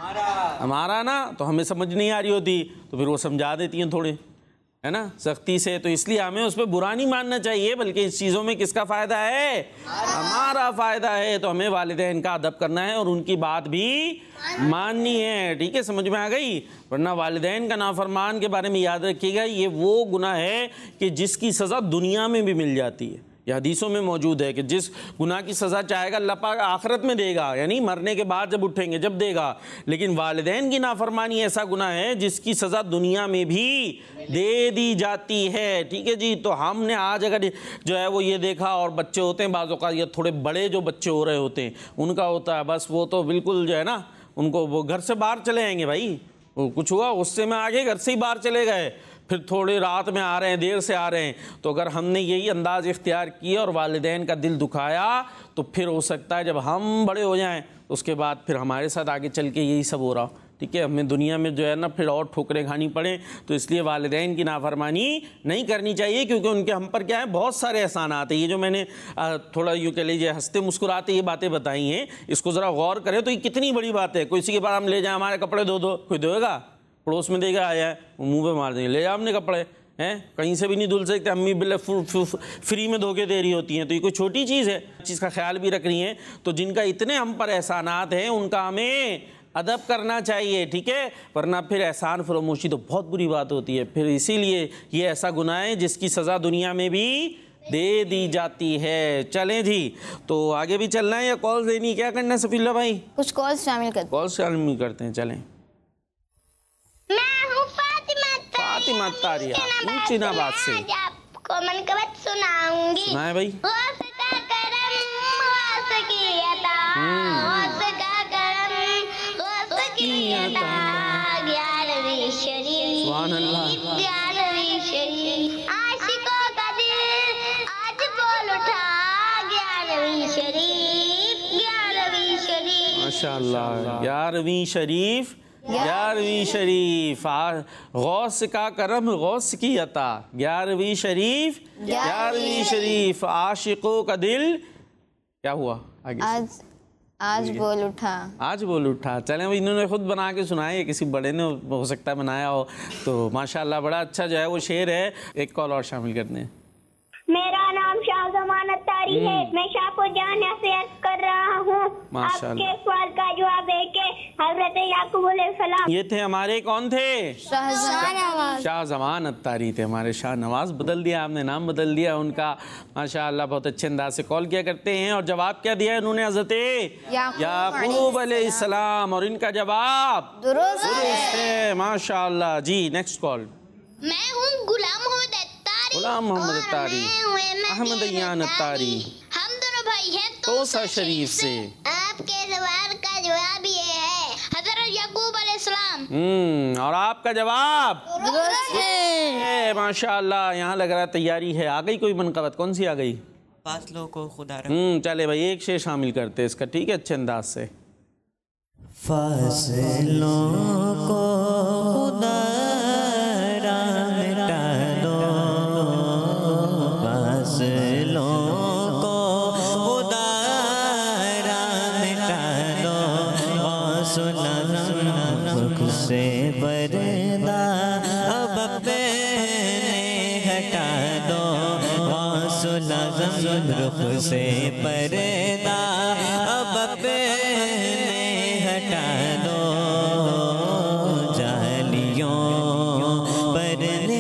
हमारा ना। तो हमें समझ नहीं आ रही होती तो फिर वो समझा देती हैं थोड़े, है ना, सख्ती से। तो इसलिए हमें उस पर बुरा नहीं मानना चाहिए, बल्कि इस चीज़ों में किसका फ़ायदा है, हमारा फ़ायदा है। तो हमें वालिदैन का अदब करना है और उनकी बात भी माननी है, ठीक है, समझ में आ गई। वरना वालिदैन का नाफरमान के बारे में याद रखिएगा, ये वो गुनाह है कि जिसकी सज़ा दुनिया में भी मिल जाती है। यह हदीसों में मौजूद है कि जिस गुनाह की सज़ा चाहेगा अल्लाह पाक आखिरत में देगा, यानी मरने के बाद जब उठेंगे जब देगा। लेकिन वालिदैन की नाफरमानी ऐसा गुनाह है जिसकी सज़ा दुनिया में भी दे दी जाती है, ठीक है जी। तो हमने आज अगर जो है वो ये देखा, और बच्चे होते हैं बाज़ औक़ात ये थोड़े बड़े जो बच्चे हो रहे होते हैं उनका होता है बस वो तो बिल्कुल जो है ना, उनको वो घर से बाहर चले आएंगे भाई, वो कुछ हुआ उससे में आगे घर से ही बाहर चले गए, फिर थोड़ी रात में आ रहे हैं, देर से आ रहे हैं। तो अगर हमने यही अंदाज़ इख्तियार किया और वालिदैन का दिल दुखाया, तो फिर हो सकता है जब हम बड़े हो जाएं तो उसके बाद फिर हमारे साथ आगे चल के यही सब हो रहा, ठीक है। हमें दुनिया में जो है ना फिर और ठोकरें खानी पड़े। तो इसलिए वालिदैन की नाफरमानी नहीं करनी चाहिए, क्योंकि उनके हम पर क्या है, बहुत सारे एहसानात हैं। ये जो मैंने थोड़ा यूँ कह लीजिए हंसते मुस्कुराते ये बातें बताई हैं, इसको ज़रा गौर करें तो ये कितनी बड़ी बात है। कोई किसी के पास हम ले जाएँ, हमारे कपड़े धो दो, कोई धोएगा, पड़ोस में देगा आया है वो मुंह पे मार देंगे, ले जाओ अपने कपड़े, हैं कहीं से भी नहीं धुल सकते, अम्मी बिल्कुल फ्री में धोके दे रही होती हैं। तो ये कोई छोटी चीज़ है, चीज़ का ख्याल भी रख रही हैं। तो जिनका इतने हम पर एहसानात हैं उनका हमें अदब करना चाहिए, ठीक है, वरना फिर एहसान फरोमोशी तो बहुत बुरी बात होती है। फिर इसीलिए ये ऐसा गुनाह है जिसकी सज़ा दुनिया में भी दे दी जाती है। चलें जी, तो आगे भी चलना है या कॉल देनी, क्या करना है सफील्ला भाई, कुछ कॉल शामिल करते, कॉल शामिल करते हैं। चलें, मैं हूँ फातिमा तारिया ऊंचीनाबाद से, आपको मनकबत सुनाऊंगी। सुनाए भाई। गौस का करम, गौस की अता, गौस का करम, गौस की अता, 11वीं शरीफ, सुभान अल्लाह, 11वीं शरीफ, आशिकों का दिल आज बोल उठा, 11वीं शरीफ, 11वीं शरीफ, माशाअल्लाह, 11वीं शरीफ, 11वीं शरीफ, गौस का करम, गौस की अता, 11वीं शरीफ, 11वीं शरीफ, आशिकों का दिल क्या हुआ आगे, आज बोल उठा, आज बोल उठा। चलें भाई, इन्होंने खुद बना के सुनाया, किसी बड़े ने हो सकता है बनाया हो, तो माशाअल्लाह बड़ा अच्छा जो है वो शेर है। एक कॉल और शामिल करते हैं। मेरा नाम शाह जमान अत्तारी है, मैं शाहपुर जाने से अर्ज कर रहा हूँ। आपके सवाल का जवाब है कि हजरत याकूब अलैहिस्सलाम, ये थे हमारे कौन थे, शाह जमान अत्तारी थे हमारे। शाह नवाज बदल दिया आपने, नाम बदल दिया उनका, माशाअल्लाह बहुत अच्छे अंदाज से कॉल किया करते हैं। और जवाब क्या दिया इन्होंने, हजरत याकूब अलैहिस्सलाम, और इनका जवाब दुरुस्त है, माशाअल्लाह जी। Next call. मैं हूँ गुलाम मोहम्मद अत्तारी, अहमद यान अत्तारी, हम दोनों भाई हैं तोसा शरीफ से। आपके सवाल का जवाब ये है हजरत याकूब अलैहिस्सलाम, और आपका जवाब दुरुस्त है, माशाअल्लाह। यहाँ लग रहा है तैयारी है, आ गई कोई मनकबत, कौन सी आ गई, फासलों को खुदा चले भाई एक शेर शामिल करते हैं इसका, ठीक है, अच्छे अंदाज से। फासलों को खुदा से हक से पर्दा अब अपने हटा दो, जालियों पर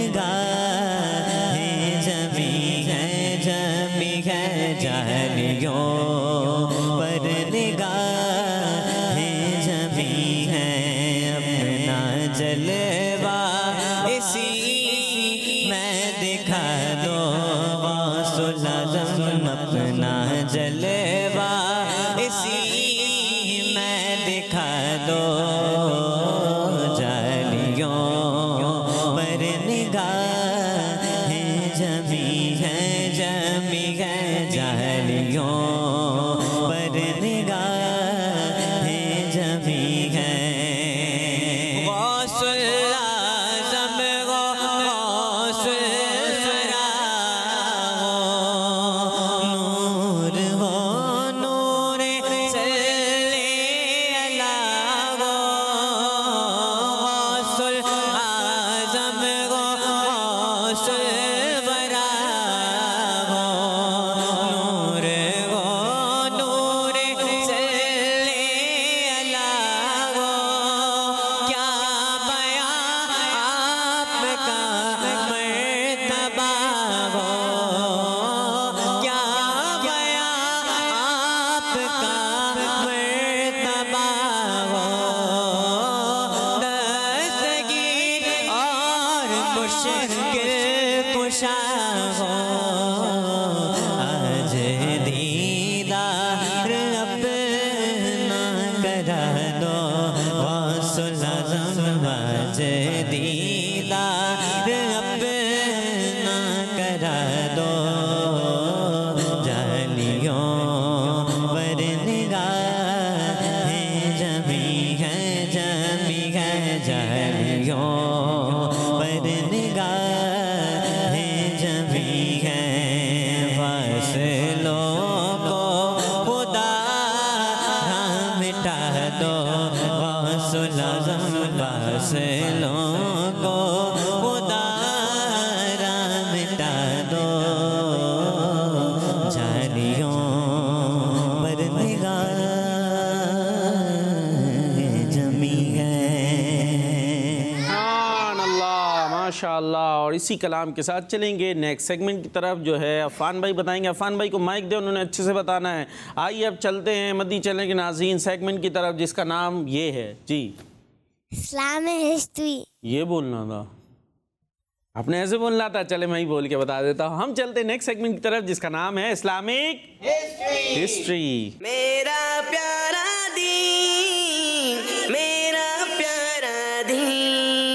निगाहें जमी है, जमी है, जालियों पर निगाहें जमी है। अपना जलवा इसी में दिखा दो, गौसुल आज़म अपना जलवा इसी में दिखा दो, जालियों पर निगाहें जमी है, जमी है, जालियों पर निगाहें जमी है। गौसुल आज़म गौसुल सरा नूर हो, नूर सल्ले अला गौसुल आज़म गौसुल बरा नूर हो, नूर सल्ले अला क्या बयां आपका मर्तबा हो, क्या बयां आपका मर्तबा हो, दस्तगीर और मुश्किल कुशा हो, आज दीदार अपना करा दो, गौसुल आज़म आज दीदार अपना करा दो, जालियों पर निगाहें जमी है, जमी है, जालियों पर निगाहें जमी है। फासलों को खुदा मिटा दो, गौसुल आज़म फासलों को खुदा मिटा दो, जालियों पर निगाहें जमी है। सुभान अल्लाह, माशाअल्लाह। और इसी कलाम के साथ चलेंगे नेक्स्ट सेगमेंट की तरफ, जो है अफ़ान भाई बताएंगे। अफ़ान भाई को माइक दे, उन्होंने अच्छे से बताना है। आइए अब चलते हैं मदी चैनल के नाज़रीन सेगमेंट की तरफ, जिसका नाम ये है जी, इस्लामिक हिस्ट्री। ये बोलना था आपने, ऐसे बोलना था। चले मैं ही बोल के बता देता हूँ। हम चलते हैं नेक्स्ट सेगमेंट की तरफ, जिसका नाम है इस्लामिक हिस्ट्री। मेरा प्यारा दीन, मेरा प्यारा दीन।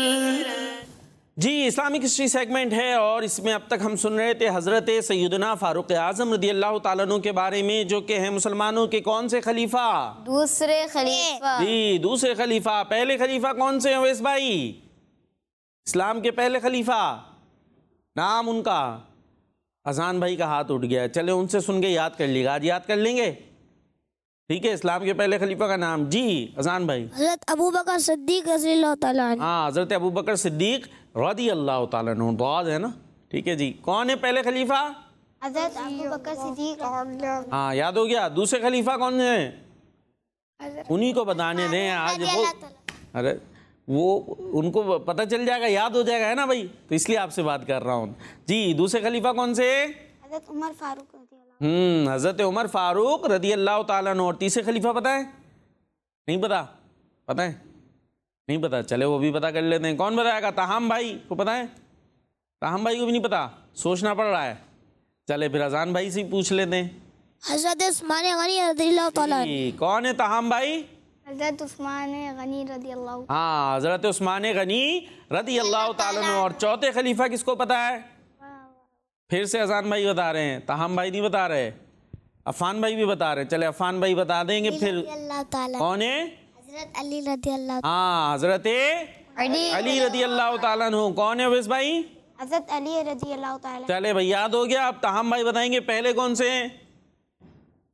जी, इस्लामिक हिस्ट्री सेगमेंट है और इसमें अब तक हम सुन रहे थे हज़रत सैयदना फ़ारूक आज़म रदी अल्लाह तआला अन्हु के बारे में, जो कि हैं मुसलमानों के कौन से खलीफा? दूसरे खलीफा। जी, दूसरे खलीफा। पहले खलीफा कौन से हैं वैस भाई? इस्लाम के पहले खलीफा, नाम उनका? अजान भाई का हाथ उठ गया। चले उनसे सुन के याद कर लीजिएगा, आज याद कर लेंगे, ठीक है? इस्लाम के पहले खलीफा का नाम जी अजान भाई। हज़रत अबू बकर सिद्दीक़ रज़ियल्लाहु तआला अन्हु। हाँ, हज़रत अबू बकर सिद्दीक़ रदी अल्लाह तआला अन्हु, बहुत है ना, ठीक है जी। कौन है पहले खलीफा? हज़रत अबू बकर सिद्दीक़। हाँ, याद हो गया। दूसरे खलीफा कौन है? उन्हीं को बताने दें आज। वो अरे वो उनको पता चल जाएगा, याद हो जाएगा, है ना भाई? तो इसलिए आपसे बात कर रहा हूँ जी। दूसरे खलीफा कौन से? हज़रत उमर फारूक। हज़रत उमर फारूक रदी अल्लाह तआला अन्हु। और तीसरे खलीफा पता है? नहीं पता? पता है? नहीं पता? चले वो भी पता कर लेते हैं। कौन बताएगा? ताहम भाई को पता है? ताहम भाई को भी नहीं पता, सोचना पड़ रहा है। चले फिर अजान भाई से पूछ लेते हैं। हज़रत उस्मान गनी रज़ियल्लाहु तआला अन्हु। कौन है ताहम भाई? हज़रत उस्मान गनी रज़ियल्लाहु। हाँ, हज़रत उस्मान गनी रदी अल्लाह तआला अन्हु। और चौथे खलीफा किसको पता है? फिर से अजान भाई बता रहे हैं, ताहम भाई नहीं बता रहे, अफ़ान भाई भी बता रहे हैं। चले अफ़ान भाई बता देंगे फिर। कौन है? हज़रत अली रज़ियल्लाहु। हाँ, हज़रत अली रदी अल्लाह तआला अन्हु। कौन है वैस भाई? हज़रत अली रज़ियल्लाहु तआला। चले भाई, याद हो गया। अब ताहम भाई बताएंगे पहले कौन से हैं?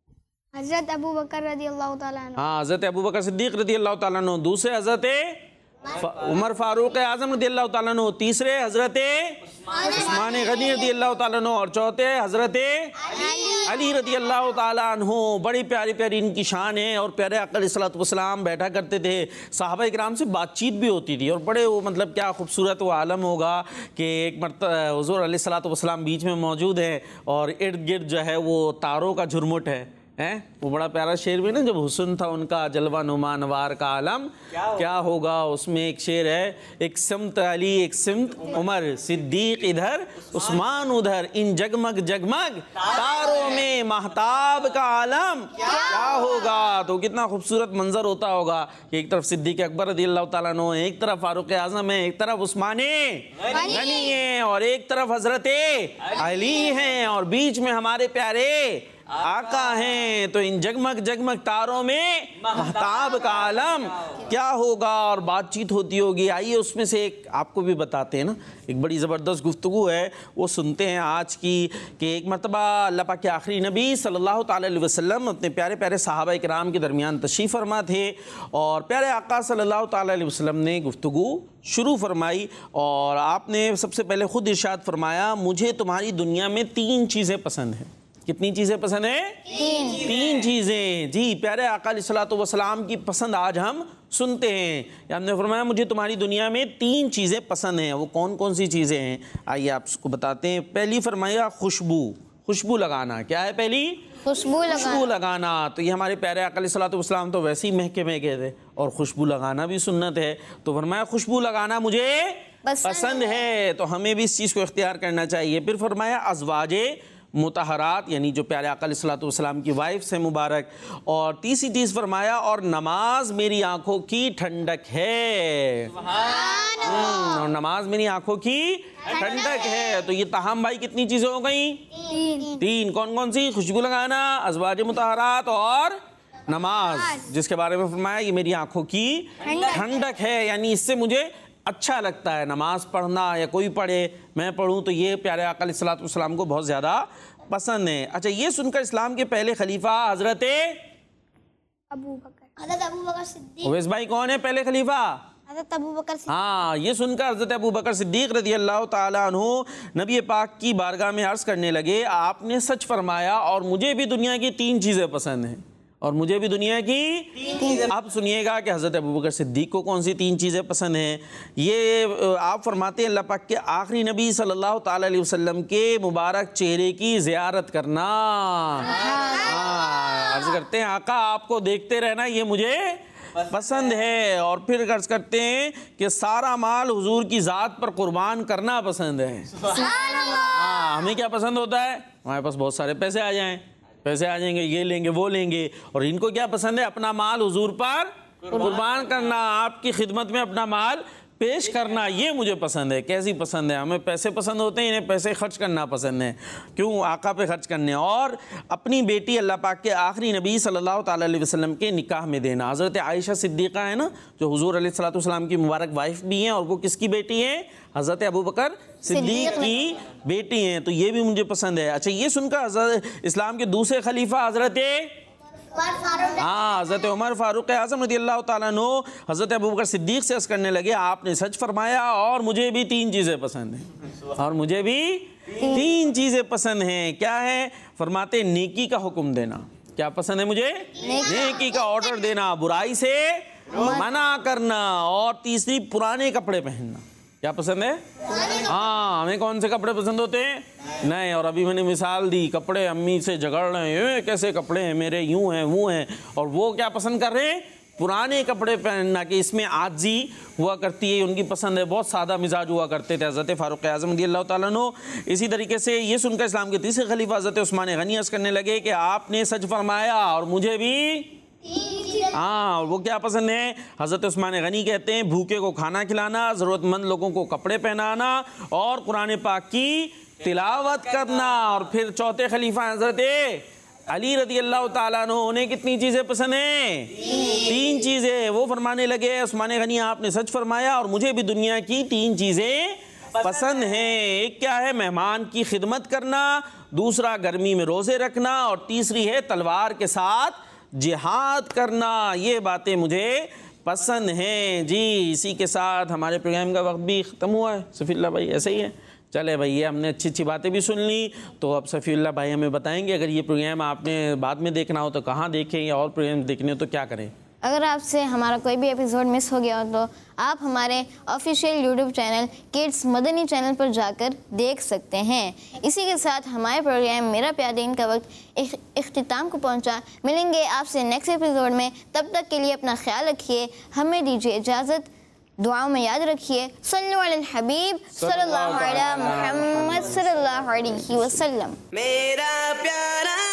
हज़रत अबू बकर रज़ियल्लाहु तआला अन्हु। हाँ, हज़रत अबू बकर सिद्दीक़ रदी अल्लाह तआला अन्हु। दूसरे हज़रत उमर फारूक आजम रदियल्लाहु ताला अन्हु, तीसरे हजरत उस्मान गनी रदियल्लाहु ताला अन्हु और चौथे हजरत अली रदियल्लाहु ताला अन्हु। बड़ी प्यारी प्यारी इनकी शान है। और प्यारे आका अलैहिस्सलातु वस्सलाम बैठा करते थे, सहाबा इकराम से बातचीत भी होती थी। और बड़े वो मतलब क्या खूबसूरत वो आलम होगा कि एक मरतबा हुज़ूर अलैहिस्सलातु वस्सलाम बीच में मौजूद है और इर्द गिर्द जो है वो तारों का झुरमुट है। वो बड़ा प्यारा शेर भी ना, जब हुस्न था उनका जलवा नुमा नवार का आलम क्या होगा। उसमें एक शेर है, एक सिमत अली एक सिमत उमर, सिद्दीक इधर उस्मान उधर, इन जगमग जगमग तारों में महताब का आलम क्या होगा। तो कितना खूबसूरत मंजर होता होगा कि एक तरफ सिद्दीक अकबर रज़ियल्लाहु ताला अन्हु, एक तरफ फारूक आजम है, एक तरफ उस्मान गनी है और एक तरफ हजरत अली हैं और बीच में हमारे प्यारे आका हैं। तो इन जगमग जगमग तारों में महताब का आलम क्या होगा। और बातचीत होती होगी। आइए उसमें से एक आपको भी बताते हैं ना, एक बड़ी ज़बरदस्त गुफ्तगू है, वो सुनते हैं आज की। कि एक मरतबा अल्लाह पाक के आखिरी नबी सल्लल्लाहु ताला अलैहि वसल्लम अपने प्यारे प्यारे सहाबा इकराम के दरमियान तशरीफ़ फरमा थे और प्यारे आका सल्लल्लाहु ताला अलैहि वसल्लम ने गुफ्तगू शुरू फरमाई और आपने सबसे पहले ख़ुद इरशाद फरमाया, मुझे तुम्हारी दुनिया में 3 चीज़ें पसंद हैं। कितनी चीज़ें पसंद है? 3 चीज़ें। जी, प्यारे आका अलैहिस्सलातु वस्सलाम की पसंद आज हम सुनते हैं। हमने फरमाया मुझे तुम्हारी दुनिया में 3 चीज़ें पसंद हैं। वो कौन कौन सी चीज़ें हैं, आइए आपको बताते हैं। पहली फरमाया खुशबू, खुशबू लगाना। क्या है पहली? खुशबू लगाना। तो ये हमारे प्यारे आका अलैहिस्सलातु वस्सलाम तो वैसे ही महके महके थे और खुशबू लगाना भी सुन्नत है। तो फरमाया खुशबू लगाना मुझे पसंद है, तो हमें भी इस चीज़ को इख्तियार करना चाहिए। फिर फरमाया अज़वाजे मुतहरात, यानी जो प्यारे आका अलैहिस्सलातु वस्सलाम की वाइफ्स हैं मुबारक। और तीसरी चीज़ फरमाया और नमाज मेरी आंखों की ठंडक है। और नमाज मेरी आंखों की ठंडक है। तो ये ताहम भाई कितनी चीज़ें हो गई? 3। कौन कौन सी? खुशबू लगाना, अज़वाज मुतहरात और नमाज, जिसके बारे में फरमाया ये मेरी आंखों की ठंडक है, यानी इससे मुझे अच्छा लगता है नमाज पढ़ना, या कोई पढ़े मैं पढ़ूं तो ये प्यारे आका अलैहिस्सलातु वस्सलाम को बहुत ज़्यादा पसंद है। अच्छा, ये सुनकर इस्लाम के पहले खलीफा हजरत अबू बकर सिद्दीक। ओवैस भाई कौन है पहले खलीफा? हज़रत अबू बकर सिद्दीक। हाँ, ये सुनकर हजरत अबू बकर सिद्दीक रज़ियल्लाहु ताला अन्हु नबी पाक की बारगाह में अर्ज़ करने लगे, आपने सच फरमाया और मुझे भी दुनिया की 3 चीज़ें पसंद हैं। और मुझे भी दुनिया की 3 चीज़ें। अब सुनिएगा कि हज़रत अबू बकर सिद्दीक को कौन सी 3 चीज़ें पसंद हैं। ये आप फरमाते हैं अल्लाह पाक के आखिरी नबी सल्लल्लाहु ताला अलैहि वसल्लम के मुबारक चेहरे की ज़ियारत करना। अर्ज़ करते हैं आका आपको देखते रहना ये मुझे पसंद है। और फिर अर्ज़ करते हैं कि सारा माल हुजूर की ज़ात पर कुर्बान करना पसंद है। हमें क्या पसंद होता है? हमारे पास बहुत सारे पैसे आ जाएं, पैसे आ जाएंगे, ये लेंगे वो लेंगे। और इनको क्या पसंद है? अपना माल हुजूर पर कुर्बान करना, आपकी खिदमत में अपना माल पेश करना, ये मुझे पसंद है। कैसी पसंद है? हमें पैसे पसंद होते हैं, इन्हें पैसे खर्च करना पसंद है। क्यों? आका पे खर्च करने। और अपनी बेटी अल्लाह पाक के आखिरी नबी सल्लल्लाहु ताला अलैहि वसल्लम के निकाह में देना। हज़रत आयशा सिद्दीक़ा है ना, जो हुजूर अलैहिस्सलातु वस्सलाम की मुबारक वाइफ भी हैं, और वो किसकी बेटी हैं? हज़रत अबू बकर सिद्दीक की बेटी हैं। तो ये भी मुझे पसंद है। अच्छा, ये सुनकर हज़रत इस्लाम के दूसरे खलीफा हज़रत हज़रत उमर फारूक आज़म रज़ियल्लाहु ताला अन्हु हज़रत अबू बकर सिद्दीक से अर्ज़ करने लगे, आपने सच फरमाया और मुझे भी 3 चीज़ें पसंद हैं। और मुझे भी 3 चीज़ें पसंद हैं। क्या है? फरमाते नेकी का हुक्म देना। क्या पसंद है मुझे? नेकी का ऑर्डर देना, बुराई से मना करना, और तीसरी पुराने कपड़े पहनना। क्या पसंद है? हाँ, हमें कौन से कपड़े पसंद होते हैं? नहीं। और अभी मैंने मिसाल दी, कपड़े अम्मी से झगड़ रहे हैं, कैसे कपड़े हैं मेरे, यूं हैं वो हैं, और वो क्या पसंद कर रहे हैं? पुराने कपड़े पहनना। कि इसमें आजी हुआ करती है, उनकी पसंद है। बहुत सादा मिजाज हुआ करते थे हज़रत फारूक आज़म रज़ियल्लाहु ताला अन्हु। इसी तरीके से ये सुनकर इस्लाम के तीसरे खलीफा हज़रत उस्मान गनी अर्ज़ करने लगे कि आपने सच फरमाया और मुझे भी हाँ। वो क्या पसंद है? हज़रत उस्मान गनी कहते हैं भूखे को खाना खिलाना, ज़रूरतमंद लोगों को कपड़े पहनाना और कुरान पाक की तिलावत करना। और फिर चौथे खलीफा हज़रत अली रज़ियल्लाहु ताला अन्हु, उन्हें कितनी चीज़ें पसंद हैं? 3 चीज़ें। वो फरमाने लगे उस्मान गनी आपने सच फरमाया और मुझे भी दुनिया की 3 चीज़ें पसंद हैं। एक क्या है? मेहमान की खिदमत करना, दूसरा गर्मी में रोज़े रखना, और तीसरी है तलवार के साथ जिहाद करना। ये बातें मुझे पसंद हैं। जी इसी के साथ हमारे प्रोग्राम का वक्त भी ख़त्म हुआ है सफ़ीउल्लाह भाई, ऐसे ही है। चले भाई ये हमने अच्छी अच्छी बातें भी सुन ली, तो अब सफ़ीउल्लाह भाई हमें बताएंगे अगर ये प्रोग्राम आपने बाद में देखना हो तो कहाँ देखें या और प्रोग्राम देखने हो तो क्या करें। अगर आपसे हमारा कोई भी एपिसोड मिस हो गया हो तो आप हमारे official YouTube channel kids Madani channel पर जाकर देख सकते हैं। इसी के साथ हमारे प्रोग्राम मेरा प्यार दीन का वक्त इख्तिताम को पहुंचा। मिलेंगे आपसे नेक्स्ट एपिसोड में, तब तक के लिए अपना ख्याल रखिए, हमें दीजिए इजाज़त, दुआओं में याद रखिए। सल्लल्लाहु अलैहि हबीब सल्लल्लाहु अलैहि मुहम्मद सल्लल्लाहु अलैहि वसल्लम। मेरा प्यारा